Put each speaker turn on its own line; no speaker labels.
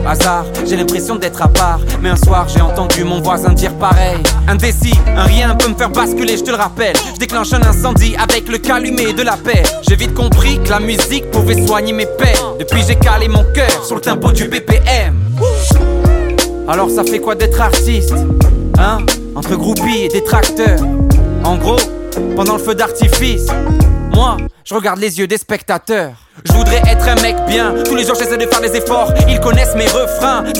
Hasard, j'ai l'impression d'être à part. Mais un soir j'ai entendu mon voisin dire pareil. Indécis, un rien peut me faire basculer, je te le rappelle. Je déclenche un incendie avec le calumet de la paix. J'ai vite compris que la musique pouvait soigner mes peines. Depuis j'ai calé mon cœur sur le tempo du BPM. Alors ça fait quoi d'être artiste, hein? Entre groupies et détracteurs. En gros, pendant le feu d'artifice, moi, je regarde les yeux des spectateurs. Je voudrais être un mec bien, tous les jours j'essaie de faire des efforts. Ils connaissent mes refrains.